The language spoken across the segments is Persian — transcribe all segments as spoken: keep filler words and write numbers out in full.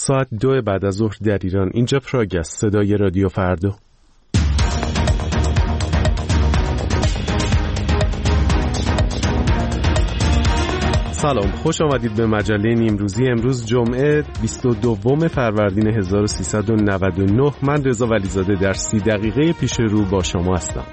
ساعت دو بعد از ظهر در ایران. اینجا پراگ است، صدای رادیو فردا. سلام، خوش آمدید به مجله نیمروزی. امروز جمعه بیست و دوم فروردین هزار و سیصد و نود و نه. من رضا ولیزاده در سی دقیقه پیش رو با شما هستم.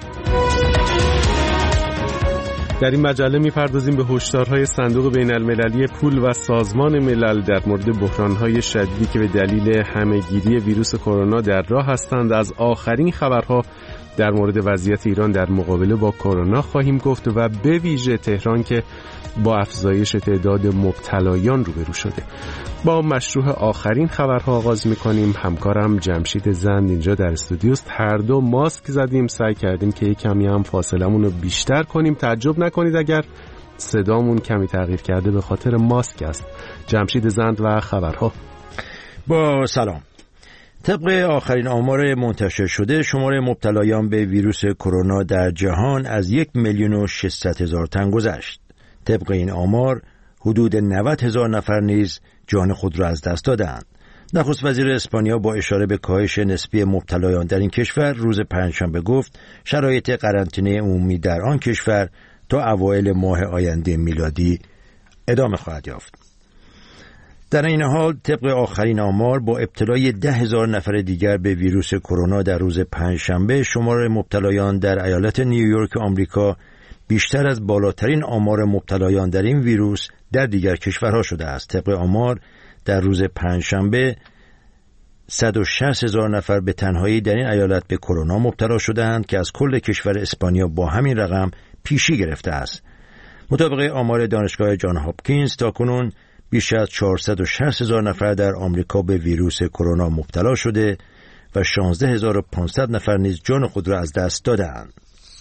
در این مجله می‌پردازیم به هشدارهای صندوق بین‌المللی پول و سازمان ملل در مورد بحران‌های شدیدی که به دلیل همه‌گیری ویروس کرونا در راه هستند. از آخرین خبرها در مورد وضعیت ایران در مقابله با کرونا خواهیم گفت و به ویژه تهران که با افزایش تعداد مبتلایان روبرو شده. با مشروع آخرین خبرها آغاز می‌کنیم. همکارم جمشید زند اینجا در استودیوست. هر دو ماسک زدیم، سعی کردیم که یک کمی هم فاصلمون رو بیشتر کنیم. تعجب نکنید اگر صدامون کمی تغییر کرده، به خاطر ماسک است. جمشید زند و خبرها. با سلام. طبق آخرین آمار منتشر شده، شمار مبتلایان به ویروس کرونا در جهان از یک میلیون و ششصد هزار تن گذشت. طبق این آمار حدود نود هزار نفر نیز جان خود را از دست دادند. نخست وزیر اسپانیا با اشاره به کاهش نسبی مبتلایان در این کشور روز پنجشنبه گفت شرایط قرنطینه عمومی در آن کشور تا اوایل ماه آینده میلادی ادامه خواهد یافت. در این حال طبق آخرین آمار با ابتلای ده هزار نفر دیگر به ویروس کرونا در روز پنجشنبه، شمار مبتلایان در ایالت نیویورک آمریکا بیشتر از بالاترین آمار مبتلایان در این ویروس در دیگر کشورها شده است. طبق آمار در روز پنجشنبه صد و شصت هزار نفر به تنهایی در این ایالت به کرونا مبتلا شدند که از کل کشور اسپانیا با همین رقم پیشی گرفته است. مطابق آمار دانشگاه جان هاپکینز تاکنون بیش از چهارصد و شصت هزار نفر در آمریکا به ویروس کرونا مبتلا شده و شانزده هزار و پانصد نفر نیز جان خود را از دست دادند.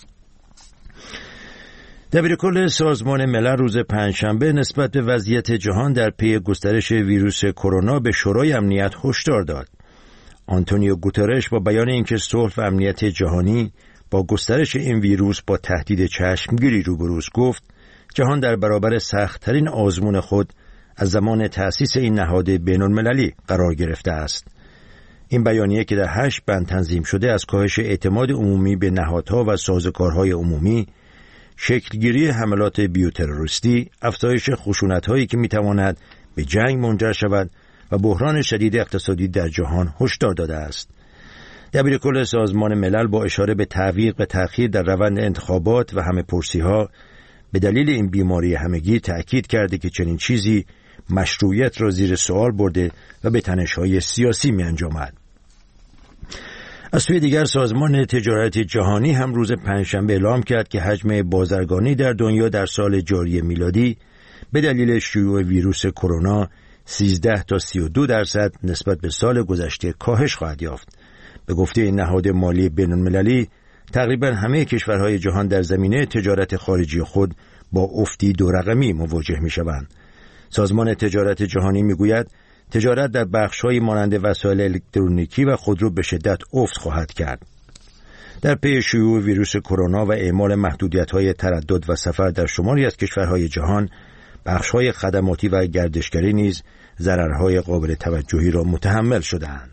دبیرکل سازمان ملل روز پنجشنبه نسبت به وضعیت جهان در پی گسترش ویروس کرونا به شورای امنیت هشدار داد. آنتونیو گوترش با بیان اینکه صلح و امنیت جهانی با گسترش این ویروس با تهدید چشمگیری روبروست، گفت جهان در برابر سخت‌ترین آزمون خود از زمان تأسیس این نهاد بین‌المللی قرار گرفته است. این بیانیه که در هشت بند تنظیم شده از کاهش اعتماد عمومی به نهادها و سازوکارهای عمومی، شکلگیری حملات بیوتروریستی، افزایش خشونت‌هایی که می‌تواند به جنگ منجر شود و بحران شدید اقتصادی در جهان هشدار داده است. دبیرکل سازمان ملل با اشاره به تعویق و تأخیر در روند انتخابات و همه‌پرسی‌ها به دلیل این بیماری همگیر تأکید کرده که چنین چیزی مشروعیت را زیر سوال برده و به تنش‌های سیاسی می‌انجامد. از سوی دیگر سازمان تجارت جهانی هم روز پنجشنبه اعلام کرد که حجم بازرگانی در دنیا در سال جاری میلادی به دلیل شیوع ویروس کرونا سیزده تا سی و دو درصد نسبت به سال گذشته کاهش خواهد یافت. به گفته این نهاد مالی بین‌المللی، تقریبا همه کشورهای جهان در زمینه تجارت خارجی خود با افتی دو رقمی مواجه می‌شوند. سازمان تجارت جهانی می‌گوید تجارت در بخش‌های مانند وسایل الکترونیکی و خودرو به شدت افت خواهد کرد. در پی شیوع ویروس کرونا و اعمال محدودیت‌های تردد و سفر در شماری از کشورهای جهان، بخش‌های خدماتی و گردشگری نیز ضررهای قابل توجهی را متحمل شدند.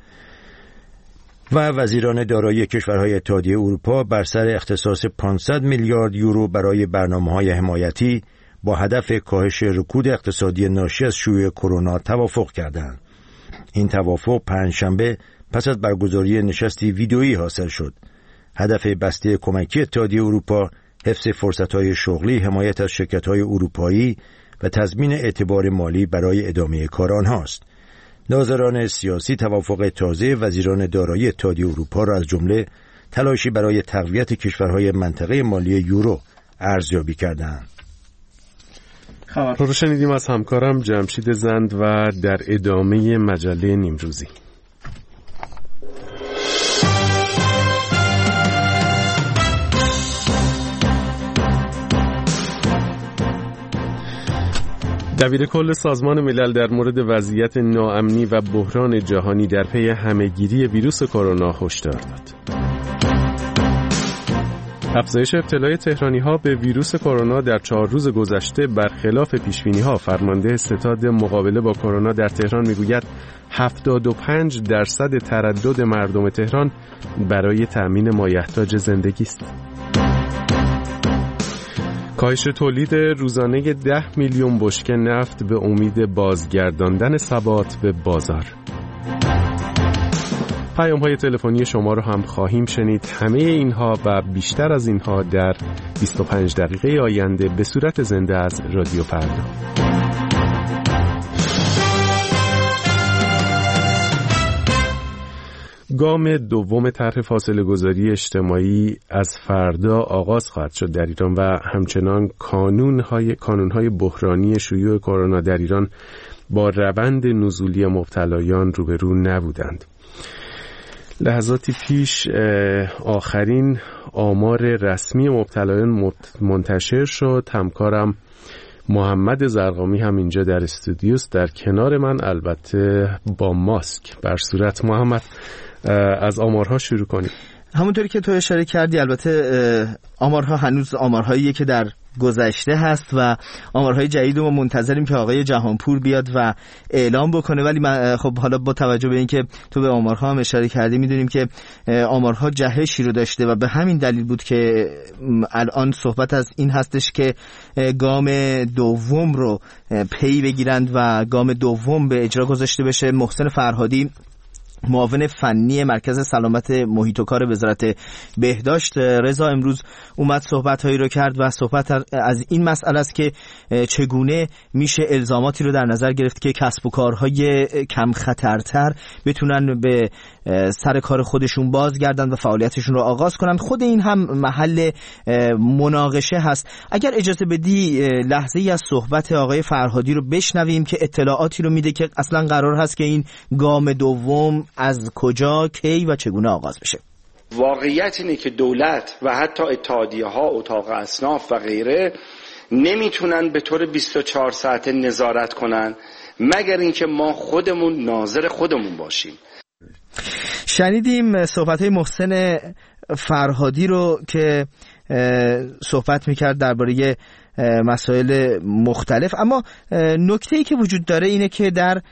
و وزیران دارایی کشورهای اتحادیه اروپا بر سر اختصاص پانصد میلیارد یورو برای برنامه‌های حمایتی با هدف کاهش رکود اقتصادی ناشی از شیوع کرونا توافق کردند. این توافق پنجشنبه پس از برگزاری نشستی ویدئویی حاصل شد. هدف بسته کمکی اتحادیه اروپا حفظ فرصت‌های شغلی، حمایت از شرکت‌های اروپایی و تضمین اعتبار مالی برای ادامه کار آنهاست. ناظران سیاسی توافق تازه وزیران دارایی اتحادیه اروپا را از جمله تلاشی برای تقویت کشورهای منطقه مالی یورو ارزیابی کردند. خبرها رو شنیدیم از همکارم جمشید زند و در ادامه مجله نیمروزی. دبیرکل سازمان ملل در مورد وضعیت ناامنی و بحران جهانی در پی همه‌گیری ویروس کرونا هشدار داد. افزایش ابتلای تهرانی‌ها به ویروس کرونا در چهار روز گذشته برخلاف پیش‌بینی‌ها. فرمانده ستاد مقابله با کرونا در تهران میگوید هفتاد و پنج درصد تردد مردم تهران برای تأمین مایحتاج زندگی است. کاهش تولید روزانه ده میلیون بشکه نفت به امید بازگرداندن ثبات به بازار. پیام‌های تلفنی شما رو هم خواهیم شنید. همه اینها و بیشتر از اینها در بیست و پنج دقیقه آینده به صورت زنده از رادیو فردا. گام دوم طرح فاصله‌گذاری اجتماعی از فردا آغاز خواهد شد در ایران و همچنان کانون‌های کانون‌های بحرانی شیوع کرونا در ایران با روند نزولی مبتلایان روبرو نبودند. لحظاتی پیش آخرین آمار رسمی مبتلایان منتشر شد. همکارم محمد زرقامی هم اینجا در استودیوست، در کنار من، البته با ماسک بر صورت. محمد، از آمارها شروع کنیم. همونطوری که تو اشاره کردی، البته آمارها هنوز آمارهاییه که در گذشته هست و آمارهای جدید رو منتظریم که آقای جهانپور بیاد و اعلام بکنه، ولی من خب حالا با توجه به اینکه تو به آمارها هم اشاره کردی میدونیم که آمارها جهشی رو داشته و به همین دلیل بود که الان صحبت از این هستش که گام دوم رو پی بگیرند و گام دوم به اجرا گذاشته بشه. محسن فرهادی، معاون فنی مرکز سلامت محیط و کار وزارت بهداشت، رضا امروز اومد صحبت‌هایی رو کرد و صحبت از این مسئله است که چگونه میشه الزاماتی رو در نظر گرفت که کسب و کارهای کم خطرتر بتونن به سر کار خودشون بازگردن و فعالیتشون رو آغاز کنن. خود این هم محل مناقشه هست. اگر اجازه بدی لحظه ای از صحبت آقای فرهادی رو بشنویم که اطلاعاتی رو میده که اصلا قرار هست که این گام دوم از کجا، کی و چگونه آغاز بشه. واقعیت اینه که دولت و حتی اتحادیه ها، اتاق اصناف و غیره نمیتونن به طور بیست و چهار ساعته نظارت کنن مگر اینکه ما خودمون ناظر خودمون باشیم. شنیدیم صحبت‌های محسن فرهادی رو که صحبت میکرد درباره مسائل مختلف، اما نکته‌ای که وجود داره اینه که در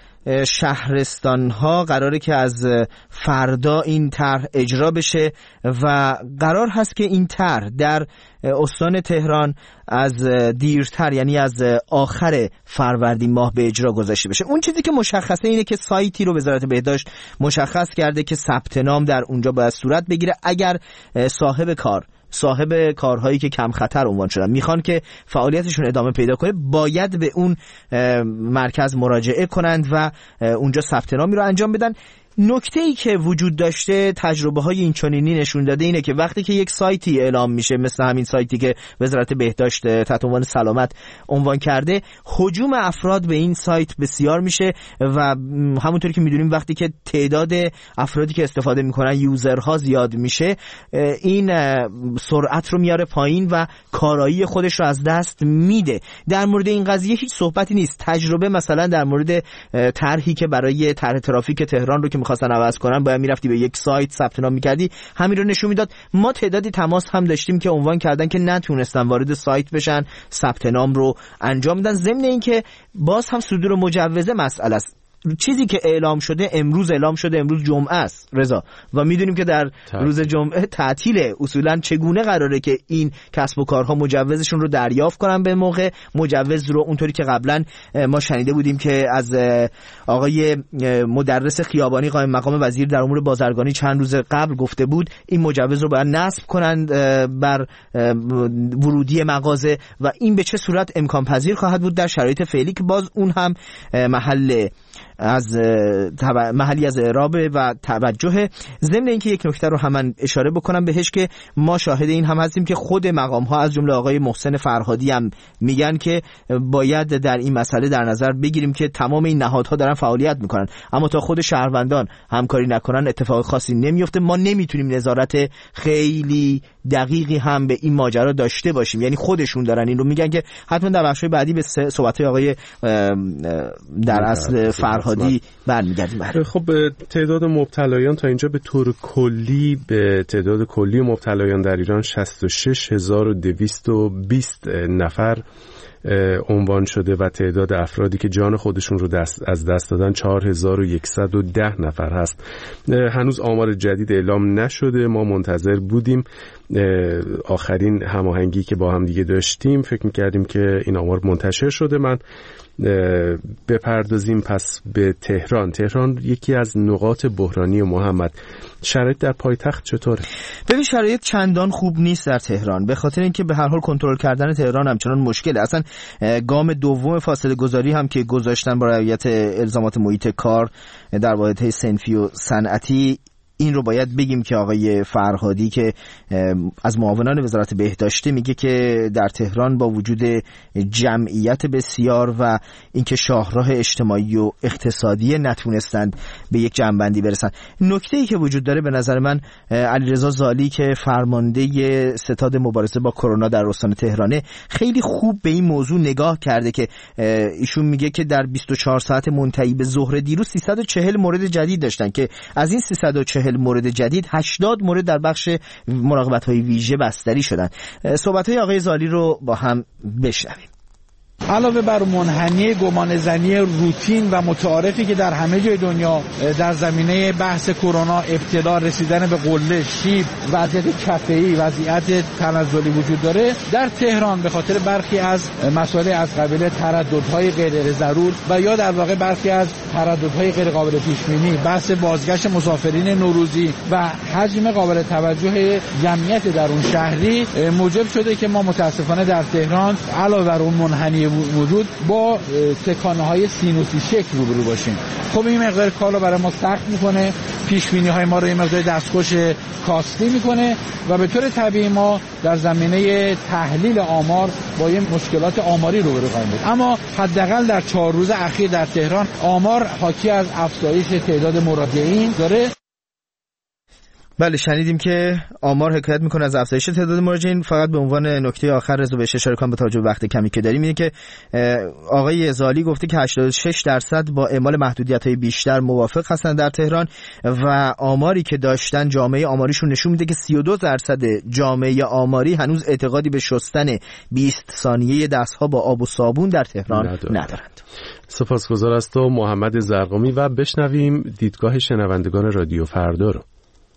شهرستان‌ها قراره که از فردا این طرح اجرا بشه و قرار هست که این طرح در استان تهران از دیرتر، یعنی از آخر فروردین ماه به اجرا گذاشته بشه. اون چیزی که مشخصه اینه که سایتی رو وزارت بهداشت مشخص کرده که ثبت نام در اونجا باید صورت بگیره. اگر صاحب کار صاحب کارهایی که کم خطر عنوان شدن میخوان که فعالیتشون ادامه پیدا کنه، باید به اون مرکز مراجعه کنند و اونجا ثبت نامی رو انجام بدن. نکته‌ای که وجود داشته، تجربه های این چنینی نشون داده اینه که وقتی که یک سایتی اعلام میشه، مثل همین سایتی که وزارت بهداشت تحت عنوان سلامت عنوان کرده، هجوم افراد به این سایت بسیار میشه و همونطوری که میدونیم وقتی که تعداد افرادی که استفاده میکنن، یوزرها زیاد میشه، این سرعت رو میاره پایین و کارایی خودش رو از دست میده. در مورد این قضیه هیچ صحبتی نیست. تجربه مثلا در مورد طرحی که برای طرح ترافیک تهران رو که می‌خواستن عوض کنن، باید میرفتی به یک سایت ثبت نام می‌کردی، همین رو نشون میداد. ما تعدادی تماس هم داشتیم که عنوان کردن که نتونستن وارد سایت بشن، ثبت نام رو انجام بدن. ضمن اینکه باز هم صدور مجوز مسئله است. چیزی که اعلام شده امروز اعلام شده، امروز جمعه است رضا، و میدونیم که در تعطیل. روز جمعه تعطیله. اصولا چگونه قراره که این کسب و کارها مجوزشون رو دریافت کنن به موقع؟ مجوز رو اونطوری که قبلا ما شنیده بودیم که از آقای مدرس خیابانی قائم مقام وزیر در امور بازرگانی چند روز قبل گفته بود این مجوز رو باید نصب کنند بر ورودی مغازه و این به چه صورت امکان پذیر خواهد بود در شرایط فعلی که باز اون هم محل از محلی از اعراب و توجه. ضمن اینکه یک نکته رو هم من اشاره بکنم بهش که ما شاهد این هم هستیم که خود مقام ها از جمله آقای محسن فرهادی هم میگن که باید در این مسئله در نظر بگیریم که تمام این نهادها دارن فعالیت میکنن، اما تا خود شهروندان همکاری نکنن اتفاق خاصی نمیفته. ما نمیتونیم نظارت خیلی دقیقی هم به این ماجرا داشته باشیم، یعنی خودشون دارن این رو میگن که حتما در بخش بعدی به صحبت آقای در اصل فرهادی فرهادی برمیگردیم. خب تعداد مبتلایان تا اینجا به طور کلی به تعداد کلی مبتلایان در ایران شصت و شش هزار و دویست و بیست نفر عنوان شده و تعداد افرادی که جان خودشون رو دست از دست دادن چهار هزار و صد و ده نفر هست. هنوز آمار جدید اعلام نشده، ما منتظر بودیم. آخرین هماهنگی که با هم دیگه داشتیم فکر می‌کردیم که این آمار منتشر شده. من بپردازیم پس به تهران. تهران یکی از نقاط بحرانی محمد. شرایط در پایتخت چطوره؟ ببین شرایط چندان خوب نیست در تهران، به خاطر اینکه به هر حال کنترل کردن تهران همچنان مشکله. اصلا گام دوم فاصله گذاری هم که گذاشتن با رعایت الزامات محیط کار در واحدهای صنفی و صنعتی، این رو باید بگیم که آقای فرهادی که از معاونان وزارت بهداشت میگه که در تهران با وجود جمعیت بسیار و اینکه شاهراه اجتماعی و اقتصادی نتونستند به یک جمع‌بندی برسن. نکته‌ای که وجود داره به نظر من علیرضا زالی که فرمانده ستاد مبارزه با کرونا در استان تهرانه خیلی خوب به این موضوع نگاه کرده که ایشون میگه که در بیست و چهار ساعت منتهی به ظهر دیروز سیصد و چهل مورد جدید داشتن که از این سیصد و چهل مورد جدید هشتاد مورد در بخش مراقبت‌های ویژه بستری شدن. صحبت‌های آقای زالی رو با هم بشنویم. علاوه بر منحنی گمانه‌زنی روتین و متعارفی که در همه جای دنیا در زمینه بحث کرونا ابتلا، رسیدن به قله، شیب، وضعیت کفه‌ای، وضعیت تنزلی وجود داره، در تهران به خاطر برخی از مسائل از قبیل ترددهای غیر ضرور و یا در واقع برخی از ترددهای غیر قابل پیش بینی، بحث بازگشت مسافرین نوروزی و حجم قابل توجه جمعیت در اون شهری موجب شده که ما متاسفانه در تهران علاوه بر اون منحنی وجود با تکانه‌های سینوسی شکل روبرو باشیم. خب این مقدار کار رو برای ما سخت میکنه، پیش بینی های ما رو این مقدار دستخوش کاستی میکنه و به طور طبیعی ما در زمینه تحلیل آمار با یه مشکلات آماری روبرو خواهیم بود. اما حداقل در چهار روز اخیر در تهران آمار حاکی از افزایش تعداد مراجعین داره. بله شنیدیم که آمار حکایت میکنه از افزایش تعداد مراجعین. فقط به عنوان نکته آخر رضا بهش اشاره کنم با توجه به وقت کمی که داریم، اینه که آقای زالی گفته که هشتاد و شش درصد با اعمال محدودیت‌های بیشتر موافق هستن در تهران و آماری که داشتن جامعه آماریشون نشون میده که سی و دو درصد جامعه آماری هنوز اعتقادی به شستن بیست ثانیه دستها با آب و صابون در تهران ندارند. ندارند. سپاسگزار از تو محمد زرقامی و بشنویم دیدگاه شنوندگان رادیو فردا رو.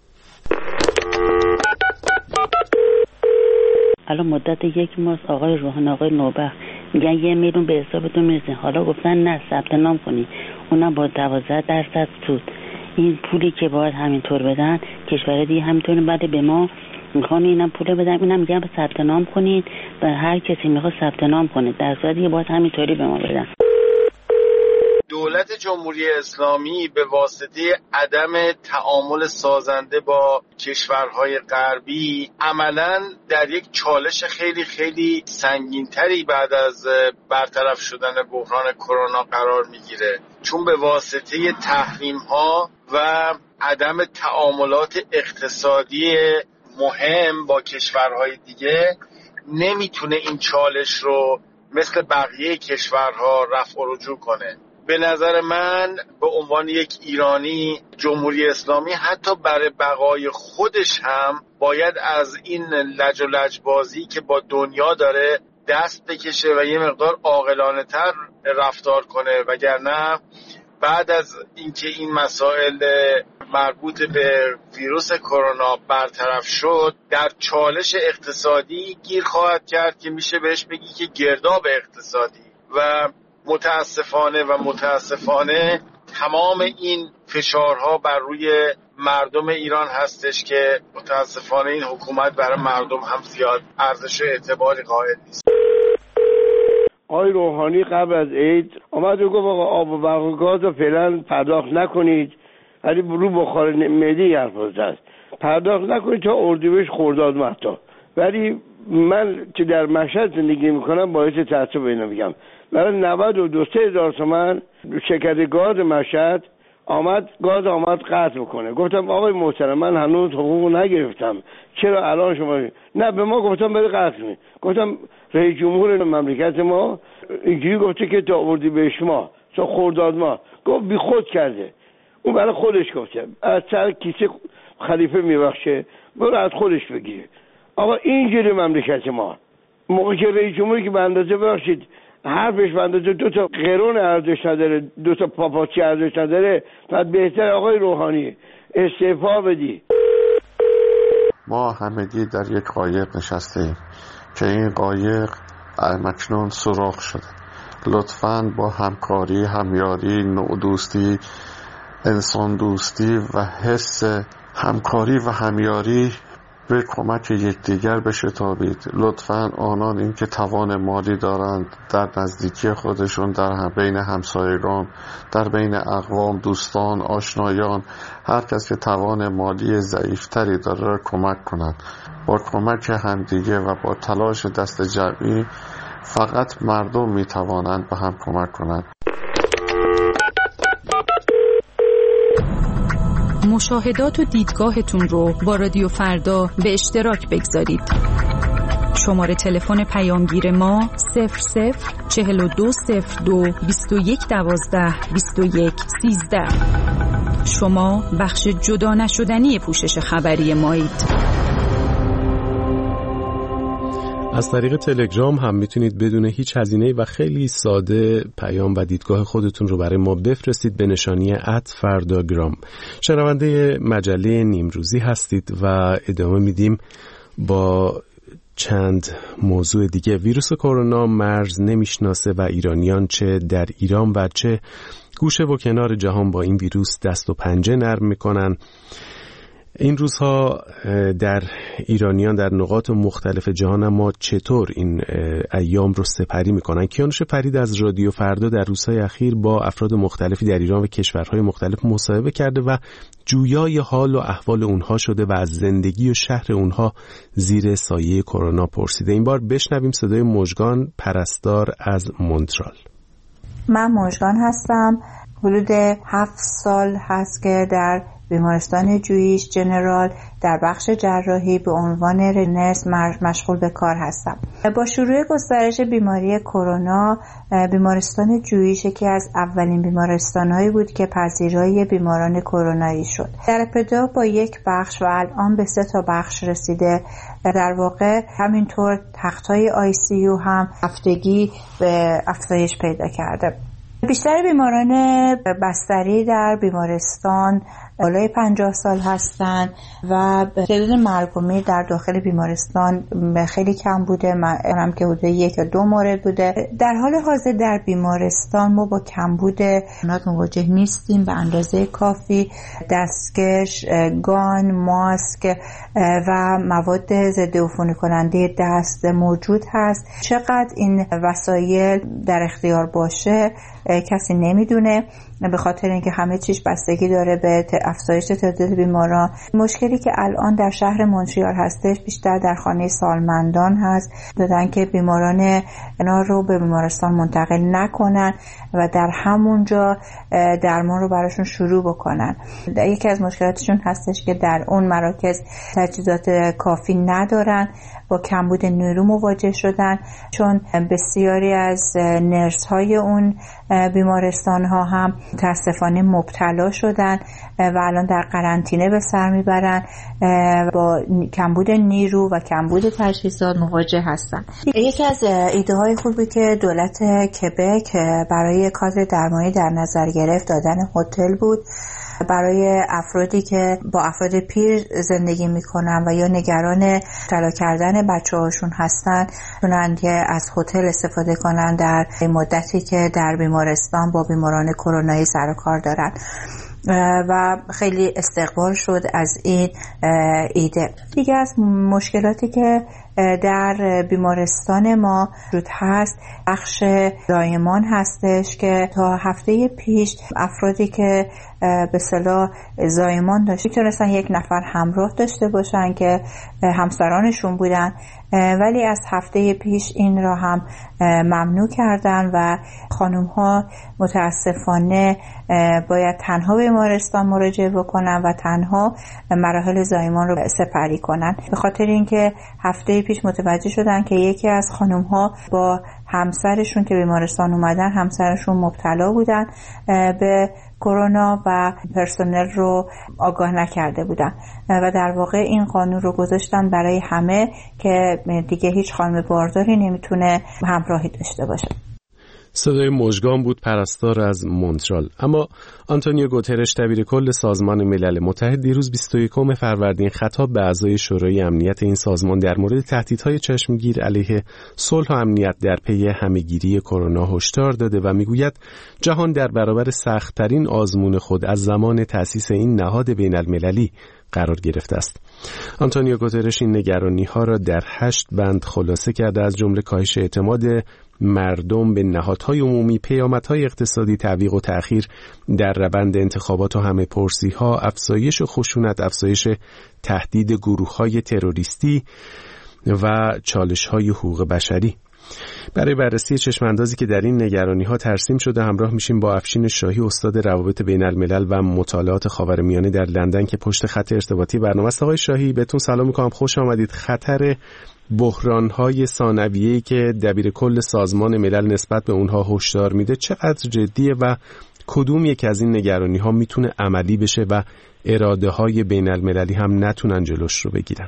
الان مدت یک ماه آقای روحان آقای نوبخت میگن یه میلیون به حسابتون میرسه، حالا گفتن نه ثبت نام کنی، اونم با دوازده درصد سود. این پولی که باید همینطور بدن کشور دیگه همینطور بعد به ما میخوان اینم پول بدن، اینم میگن ثبت نام کنید و هر کسی میخواد ثبت نام کنه، در صورتی دیگه باید همینطوری به ما بدن. دولت جمهوری اسلامی به واسطه عدم تعامل سازنده با کشورهای غربی عملاً در یک چالش خیلی خیلی سنگین‌تری بعد از برطرف شدن بحران کرونا قرار میگیره، چون به واسطه تحریم‌ها و عدم تعاملات اقتصادی مهم با کشورهای دیگه نمیتونه این چالش رو مثل بقیه کشورها رفع و رجوع کنه. به نظر من به عنوان یک ایرانی، جمهوری اسلامی حتی برای بقای خودش هم باید از این لج و لجبازی که با دنیا داره دست بکشه و یه مقدار عاقلانه تر رفتار کنه، وگرنه بعد از اینکه این مسائل مربوط به ویروس کرونا برطرف شد در چالش اقتصادی گیر خواهد کرد که میشه بهش بگی که گرداب اقتصادی و متاسفانه و متاسفانه تمام این فشارها بر روی مردم ایران هستش که متاسفانه این حکومت برای مردم هم زیاد ارزش و اعتباری قائل نیست. آقای روحانی قبل از عید آمد و گفت آقا آب و برق و گاز رو فعلا پرداخت نکنید، ولی رو بخار معده حرف زد، پرداخت نکنید تا اردیبهشت خرداد مهتا. ولی من که در مشهد زندگی میکنم باعث تعصب اینا میگم، برای نود و دو هزار تومان شرکت گاز مشهد آمد گاز آمد قطع بکنه. گفتم آقای محترم من هنوز حقوق نگرفتم، چرا الان شما؟ نه به ما گفتم بده قطع کنید. گفتم رئیس جمهور مملکت ما اینجوری گفته که تا اردیبهشت ماه تا خرداد ماه گفت بی خود کرده. اون برای خودش گفته از سر کیسه خلیفه میبخشه، برو از خودش بگیره. آقا اینجوری مملکت ما. موقع که رئیس جمهوری که به اندازه ببخشید حرفش به اندازه دو تا قرون ارزش نداره، دو تا پاپاچی ارزش نداره، بعد بهتر آقای روحانی استعفا بدی. ما همگی در یک قایق نشستیم که این قایق مکنون سوراخ شده. لطفاً با همکاری، همیاری، نوع دوستی، انسان دوستی و حس همکاری و همیاری به کمک یکدیگر بشتابید. لطفاً آنان این که توان مالی دارند در نزدیکی خودشون، در بین همسایگان، در بین اقوام، دوستان، آشنایان، هر کس که توان مالی ضعیفتری داره کمک کنند. با کمک همدیگه و با تلاش دست جمعی فقط مردم میتوانند به هم کمک کنند. مشاهدات و دیدگاهتون رو با رادیو فردا به اشتراک بگذارید. شماره تلفن پیامگیر ما صفر صفر چهل و دو صفر دو بیست و یک دوازده بیست و یک سیزده. شما بخش جدا نشدنی پوشش خبری مایید. از طریق تلگرام هم میتونید بدون هیچ هزینه و خیلی ساده پیام و دیدگاه خودتون رو برای ما بفرستید به نشانی ات فرداگرام. شنونده مجله نیمروزی هستید و ادامه میدیم با چند موضوع دیگه. ویروس کرونا مرز نمیشناسه و ایرانیان چه در ایران و چه گوشه و کنار جهان با این ویروس دست و پنجه نرم میکنن. این روزها در ایرانیان در نقاط مختلف جهان اما چطور این ایام رو سپری میکنن؟ کیانوش فرید از رادیو فردا در روزهای اخیر با افراد مختلفی در ایران و کشورهای مختلف مصاحبه کرده و جویای حال و احوال اونها شده و از زندگی و شهر اونها زیر سایه کرونا پرسیده. این بار بشنویم صدای مژگان پرستار از مونترال. من مژگان هستم. حدود هفت سال هست که در بیمارستان جویش جنرال در بخش جراحی به عنوان نرس مشغول به کار هستم. با شروع گسترش بیماری کرونا، بیمارستان جویش یکی از اولین بیمارستان‌هایی بود که پذیرای بیماران کرونایی شد. در ابتدا با یک بخش و الان به سه تا بخش رسیده. در واقع همینطور تخت‌های آی سی یو هم هفتگی به افزایش پیدا کرده. بیشتر بیماران بستری در بیمارستان بالای پنجاه سال هستند و تعداد مرگ و میر در داخل بیمارستان خیلی کم بوده. من که حدود یک یا دو مورد بوده. در حال حاضر در بیمارستان ما با کمبود امکانات مواجه نیستیم به اندازه کافی. دستکش، گان، ماسک و مواد ضد عفونی کننده دست موجود هست. چقدر این وسایل در اختیار باشه کسی نمیدونه، به خاطر اینکه همه چیز بستگی داره به افزایش تعداد بیماران. مشکلی که الان در شهر مونتریال هستش بیشتر در خانه سالمندان هست، دادن که بیماران اینا رو به بیمارستان منتقل نکنن و در همونجا درمان رو براشون شروع بکنن. یکی از مشکلاتشون هستش که در اون مراکز تجهیزات کافی ندارن، با کمبود نیرو مواجه شدن، چون بسیاری از نرس های اون بیمارستان ها هم متاسفانه مبتلا شدن و الان در قرنطینه به سر میبرن، با کمبود نیرو و کمبود تجهیزات مواجه هستن. یکی از ایده های خوبی که دولت کبک برای کادر درمانی در نظر گرفت دادن هتل بود برای افرادی که با افراد پیر زندگی میکنن و یا نگران مبتلا کردن بچه هاشون هستن، تونن که از هتل استفاده کنن در مدتی که در بیمارستان با بیماران کرونایی سر و کار دارن و خیلی استقبال شد از این ایده. دیگه از مشکلاتی که در بیمارستان ما وجود هست بخش زایمان هستش که تا هفته پیش افرادی که به اصطلاح زایمان داشت میتونستن یک نفر همراه داشته باشن که همسرانشون بودن، ولی از هفته پیش این را هم ممنوع کردن و خانم ها متاسفانه باید تنها به بیمارستان مراجعه بکنن و تنها مراحل زایمان رو سپری کنن، به خاطر اینکه هفته پیش متوجه شدن که یکی از خانم ها با همسرشون که بیمارستان اومدن، همسرشون مبتلا بودن به کرونا و پرسنل رو آگاه نکرده بودن و در واقع این قانون رو گذاشتن برای همه که دیگه هیچ خانم بارداری نمیتونه همراهی داشته باشه. صدای مژگان بود، پرستار از مونترال. اما آنتونیو گوترش دبیر کل سازمان ملل متحد دیروز بیست و یکم فروردین خطاب به اعضای شورای امنیت این سازمان در مورد تهدیدهای چشمگیر علیه صلح و امنیت در پی همه‌گیری کرونا هشدار داده و میگوید جهان در برابر سخت‌ترین آزمون خود از زمان تأسیس این نهاد بین‌المللی قرار گرفته است. آنتونیو گوترش این نگرانی‌ها را در هشت بند خلاصه کرده، از جمله کاهش اعتماد مردم به نهادهای عمومی، پیامدهای اقتصادی، تعویق و تأخیر در روند انتخابات و همه پرسی‌ها، افزایش خشونت، افزایش تهدید گروه‌های تروریستی و چالش‌های حقوق بشری. برای بررسی چشماندازی که در این نگرانی‌ها ترسیم شده همراه میشیم با افشین شاهی، استاد روابط بین الملل و مطالعات خاورمیانه در لندن که پشت خط ارتباطی برنامه است. آقای شاهی بهتون سلام می‌کنم، خوش آمدید. خطر بحران‌های ثانویه‌ای که دبیر کل سازمان ملل نسبت به اونها هشدار میده چقدر جدیه و کدوم یک از این نگرانی‌ها میتونه عملی بشه و اراده‌های بین المللی هم نتونن جلوش رو بگیرن؟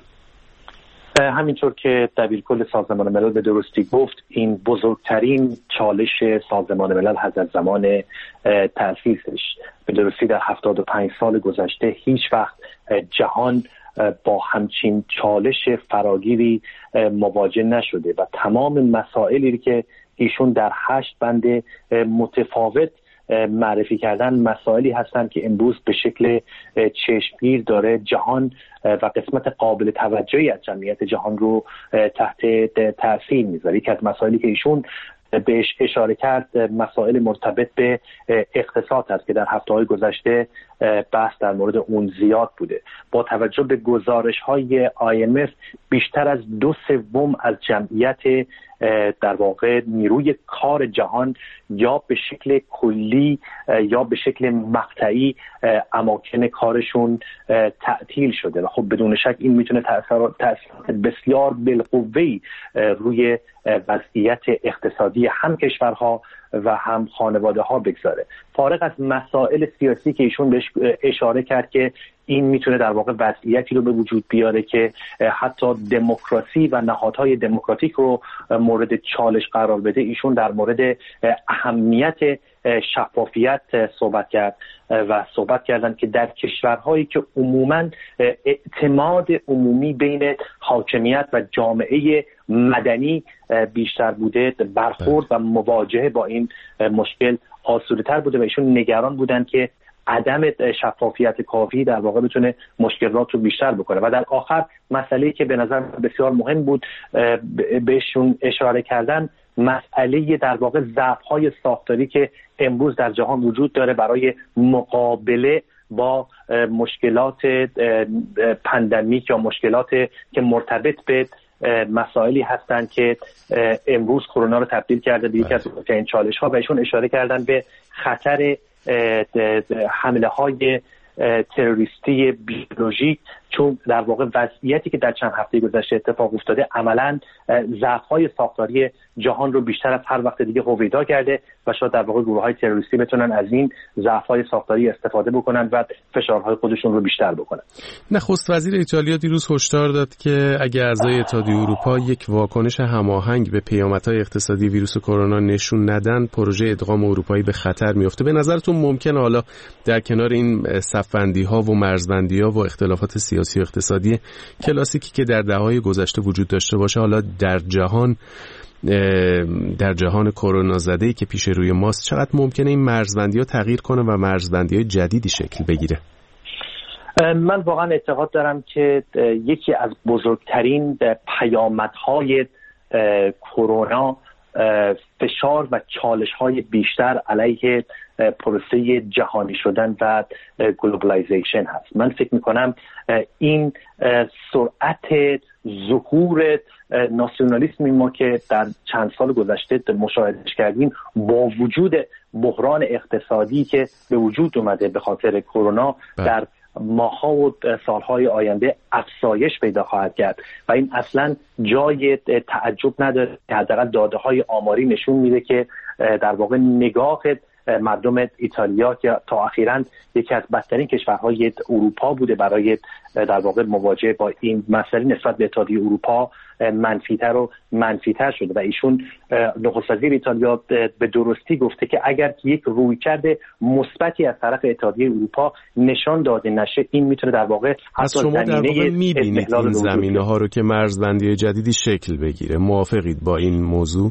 همینطور که دبیرکل سازمان ملل به درستی گفت، این بزرگترین چالش سازمان ملل هست از زمان تأسیسش. به درستی در هفتاد و پنج سال گذشته هیچ وقت جهان با همچین چالش فراگیری مواجه نشده و تمام مسائلی که ایشون در هشت بند متفاوت معرفی کردن مسائلی هستند که امروز به شکل چشمگیر داره جهان و قسمت قابل توجهی از جمعیت جهان رو تحت تاثیر میذاره. یکی از مسائلی که ایشون بهش اشاره کرد مسائل مرتبط به اقتصاد است که در هفته‌های گذشته بحث در مورد اون زیاد بوده. با توجه به گزارش‌های آی ام اف بیشتر از دو سوم از جمعیت در واقع نیروی کار جهان یا به شکل کلی یا به شکل مقطعی اماکن کارشون تعطیل شده و خب بدون شک این میتونه تأثیرات بسیار بالقوه‌ای روی وضعیت اقتصادی هم کشورها و هم خانواده ها بگذاره. فارغ از مسائل سیاسی که ایشون بهش اشاره کرد که این میتونه در واقع وضعیتی رو به وجود بیاره که حتی دموکراسی و نهادهای دموکراتیک رو مورد چالش قرار بده، ایشون در مورد اهمیت شفافیت صحبت کرد و صحبت کردن که در کشورهایی که عموماً اعتماد عمومی بین حاکمیت و جامعه مدنی بیشتر بوده، برخورد و مواجهه با این مشکل آسوده‌تر بوده و ایشون نگران بودن که عدم شفافیت کافی در واقع بتونه مشکلات رو بیشتر بکنه. و در آخر مسئله‌ای که به نظر بسیار مهم بود بهشون اشاره کردن مسئله در واقع ضعف‌های ساختاری که امروز در جهان وجود داره برای مقابله با مشکلات پاندمیک یا مشکلات که مرتبط به مسائلی هستند که امروز کرونا رو تبدیل کرده به یکی از این چالش‌ها و ایشون اشاره کردن به خطر حمله های تروریستی بیولوژیک، چون در واقع وضعیتی که در چند هفته گذشته اتفاق افتاده عملاً ضعف‌های ساختاری جهان رو بیشتر از هر وقت دیگه هویدا کرده و شاید در واقع گروه‌های تروریستی بتونن از این ضعف‌های ساختاری استفاده بکنن و فشارهای خودشون رو بیشتر بکنن. نخست وزیر ایتالیا دیروز هشدار داد که اگر اعضای اتحادیه اروپا یک واکنش هماهنگ به پیامدهای اقتصادی ویروس کرونا نشون ندن، پروژه ادغام اروپایی به خطر میفته. به نظرتون ممکنه حالا در کنار این صف‌بندی‌ها و مرزبندی‌ها و اختلافات سیاسی و اقتصادی کلاسیکی که در دهه‌های گذشته وجود داشته باشه، حالا در جهان در جهان کرونا زده‌ای که پیش روی ماست، چقدر ممکنه این مرزبندی‌ها تغییر کنه و مرزبندی‌های جدیدی شکل بگیره؟ من واقعا اعتقاد دارم که یکی از بزرگترین پیامدهای کرونا فشار و چالش‌های بیشتر علیه پروسه جهانی شدن و گلوبالایزیشن هست. من فکر می‌کنم این سرعت ظهور ناسیونالیسمی ما که در چند سال گذشته مشاهدهش کردیم با وجود بحران اقتصادی که به وجود اومده به خاطر کرونا در ماه‌ها و سالهای آینده افزایش پیدا خواهد کرد و این اصلا جای تعجب نداره. حداقل داده‌های آماری نشون میده که در واقع نگاه مردم ایتالیا که تا اخیراً یکی از بدترین کشورهای اروپا بوده برای در واقع مواجهه با این مسئله نسبت به اتحادیه اروپا منفی‌تر و منفی‌تر شده و ایشون نخست وزیر ایتالیا به درستی گفته که اگر یک رویکرد مثبتی از طرف اتحادیه اروپا نشان داده نشه این میتونه در واقع حتی شما در واقع میبینید این زمینه‌ها رو که مرزبندی جدیدی شکل بگیره. موافقید با این موضوع؟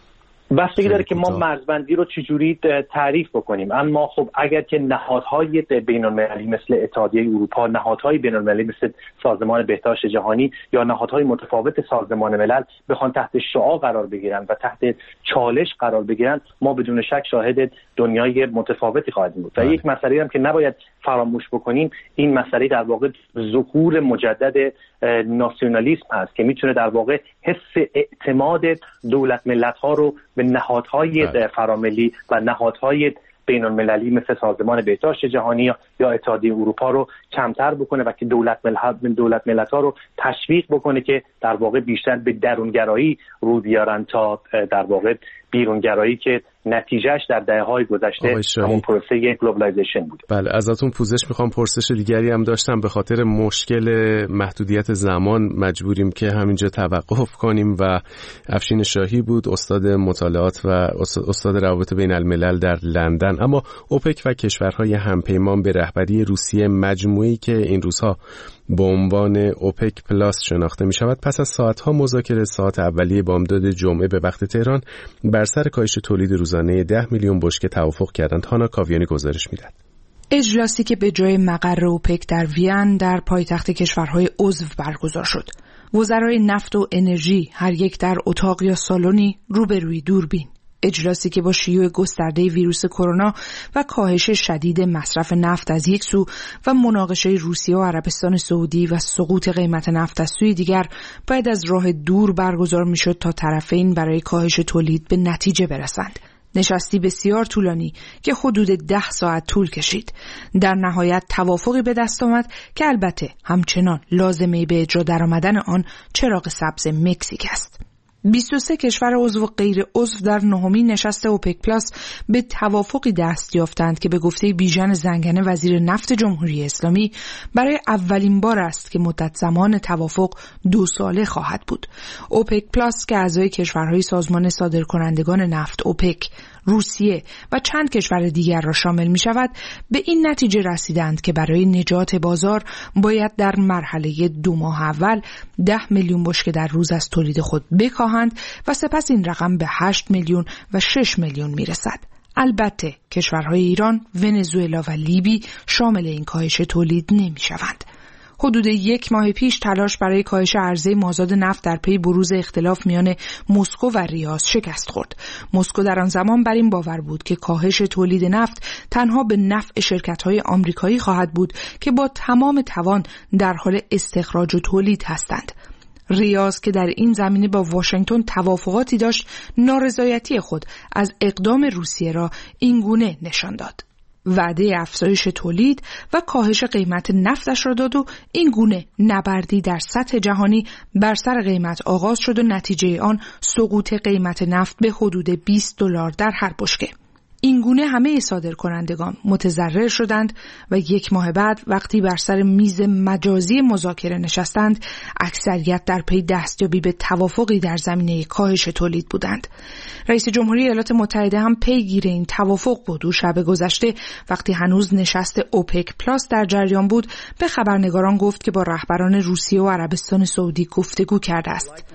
بستگی داره که ما مرزبندی رو چجوری تعریف بکنیم، اما خب اگر که نهادهای بین‌المللی مثل اتحادیه اروپا، نهادهای بین‌المللی مثل سازمان بهداشت جهانی یا نهادهای متفاوت سازمان ملل بخوان تحت شعاع قرار بگیرن و تحت چالش قرار بگیرن، ما بدون شک شاهد دنیای متفاوتی خواهیم بود. و یک مسئله هم که نباید فراموش بکنیم، این مسئله در واقع ظهور مجدد ناسیونالیسم هست که میتونه در واقع حس اعتماد دولت ملت ها رو به نهادهای فراملی و نهادهای بین المللی مثل سازمان بهداشت جهانی یا اتحادیه اروپا رو کمتر بکنه و که دولت ملت دولت ملت ها رو تشویق بکنه که در واقع بیشتر به درونگرایی رو بیارن تا در واقع بیرونگرایی که نتیجهش در دهه‌های گذشته همون پروسه گلوبالایزیشن بود. بله، ازتون پوزش میخوام. پرسش دیگری هم داشتم. به خاطر مشکل محدودیت زمان مجبوریم که همینجا توقف کنیم و افشین شاهی بود، استاد مطالعات و استاد روابط بین الملل در لندن. اما اوپک و کشورهای همپیمان به رهبری روسیه، مجموعه‌ای که این روزها با عنوان اوپک پلاس شناخته می شود، پس از ساعتها مذاکره ساعت اولیه بامداد جمعه به وقت تهران بر سر کاهش تولید روزانه ده میلیون بشکه توافق کردند. هانا کاویانی گزارش میدهد. اجلاسی که به جای مقر اوپک در وین در پایتخت کشورهای عضو برگزار شد. وزرای نفت و انرژی هر یک در اتاق یا سالنی روبروی دوربین. اجلاسی که با شیوع گسترده ویروس کرونا و کاهش شدید مصرف نفت از یک سو و مناقشه روسیه و عربستان سعودی و سقوط قیمت نفت از سوی دیگر باید از راه دور برگزار میشد تا طرفین برای کاهش تولید به نتیجه برسند. نشستی بسیار طولانی که حدود ده ساعت طول کشید. در نهایت توافقی به دست آمد که البته همچنان لازمه به اجرا درآمدن آن چراغ سبز مکزیک است. بیست و سه کشور عضو و غیر عضو در نهمین نشست اوپک پلاس به توافقی دست یافتند که به گفته بیژن زنگنه وزیر نفت جمهوری اسلامی برای اولین بار است که مدت زمان توافق دو ساله خواهد بود. اوپک پلاس که اعضای کشورهای سازمان صادرکنندگان نفت اوپک، روسیه و چند کشور دیگر را شامل می شود، به این نتیجه رسیدند که برای نجات بازار باید در مرحله دو ماه اول ده میلیون بشکه در روز از تولید خود بکاهند و سپس این رقم به هشت میلیون و شش میلیون می رسد. البته کشورهای ایران، ونزوئلا و لیبی شامل این کاهش تولید نمی شوند. حدود یک ماه پیش تلاش برای کاهش عرضه مازاد نفت در پی بروز اختلاف میان مسکو و ریاض شکست خورد. مسکو در آن زمان بر این باور بود که کاهش تولید نفت تنها به نفع شرکت‌های آمریکایی خواهد بود که با تمام توان در حال استخراج و تولید هستند. ریاض که در این زمینه با واشنگتن توافقاتی داشت، نارضایتی خود از اقدام روسیه را اینگونه نشان داد. وعده افزایش تولید و کاهش قیمت نفتش را داد و این گونه نبردی در سطح جهانی بر سر قیمت آغاز شد و نتیجه آن سقوط قیمت نفت به حدود بیست دلار در هر بشکه. این گونه همه صادرکنندگان متضرر شدند و یک ماه بعد وقتی بر سر میز مجازی مذاکره نشستند، اکثریت در پی دستیابی به توافقی در زمینه کاهش تولید بودند. رئیس جمهوری ایالات متحده هم پیگیر این توافق بود و شب گذشته وقتی هنوز نشست اوپک پلاس در جریان بود، به خبرنگاران گفت که با رهبران روسیه و عربستان سعودی گفتگو کرده است.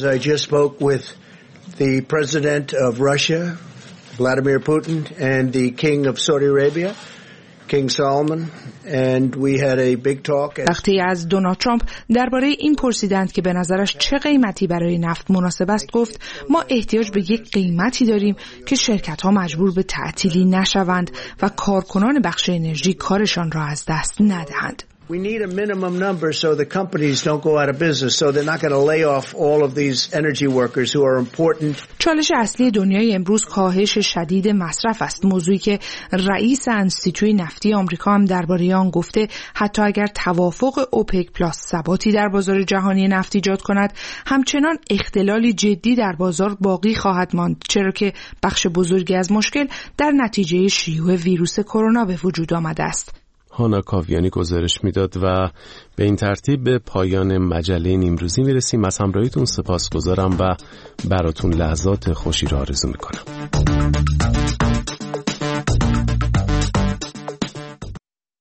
Vladimir Putin and the King of Saudi Arabia, King Salman, and we had a big talk. وقتی از دونالد ترامپ درباره این پرسیدند که به نظرش چه قیمتی برای نفت مناسب است، گفت ما احتیاج به یک قیمتی داریم که شرکت‌ها مجبور به تعطیلی نشوند و کارکنان بخش انرژی کارشان را از دست ندهند. We need a minimum number so the companies don't go out of business, so they're not going to lay off all of these energy workers who are important. چالش اصلی دنیای امروز کاهش شدید مصرف است، موضوعی که رئیس انستیتوی نفتی آمریکا هم درباره آن گفته حتی اگر توافق اوپک پلاس ثباتی در بازار جهانی نفت ایجاد کند، همچنان اختلالی جدی در بازار باقی خواهد ماند، چرا که بخش بزرگی از مشکل در نتیجه شیوع ویروس کرونا به وجود آمده است. هانا کاویانی گزارش میداد و به این ترتیب به پایان مجله نیمروزی میرسیم. از همراهیتون سپاسگزارم و براتون لحظات خوشی را آرزو میکنم.